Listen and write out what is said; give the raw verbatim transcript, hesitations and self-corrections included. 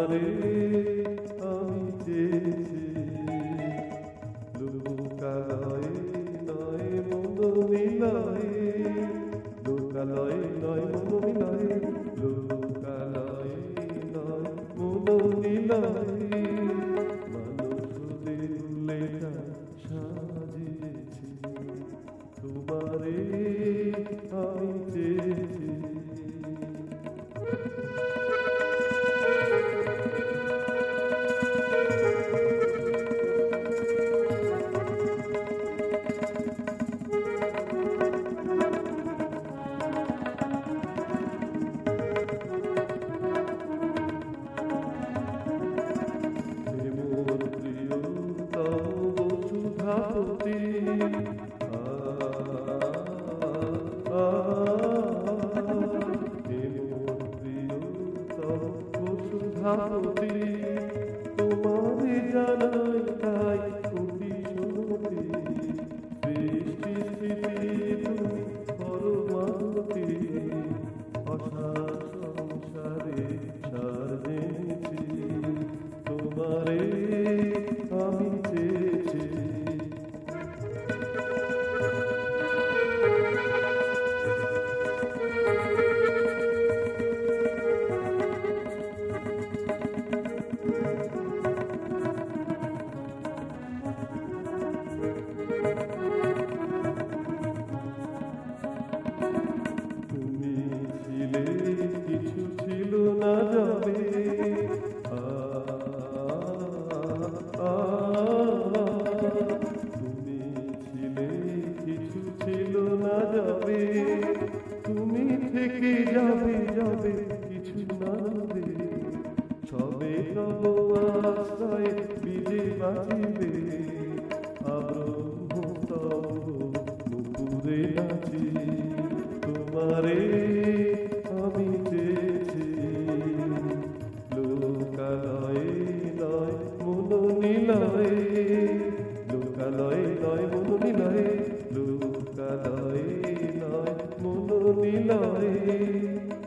তোমারে আমি চেয়েছি লোকালয়ে নয় মন মিলয়ে, লোকালয়ে নয় মন মিলয়ে, লোকালয়ে নয় মন মিলয়ে, মানুষদের লেখা সাজিয়েছি তোমারে আমি চেয়েছি। সুধাপতি সুধাপতি তোমারে জানাই তাই কোটি শুনতি, সৃষ্টি স্থিতি তুমি পরমানতি, অসার সংসারে সার জেনেছি তোমারে আমি চেয়েছি। তুমি ছিলে কিছু ছিল না যাবে, তুমি ছিলে কিছু ছিল না যাবে, তুমি থেকে যাবে যাবে কিছু না হবে, সবে তব আশ্রয় বিজে বাঁচিবে, আব্রহ্ম তব নুপুরে নাচি তোমারে আমি চেয়েছি লোকালয়ে নয় মন নিলয়ে, লোকালয়ে নয় মন নিলয়ে, লোকালয়ে নয় মন নিলয়ে।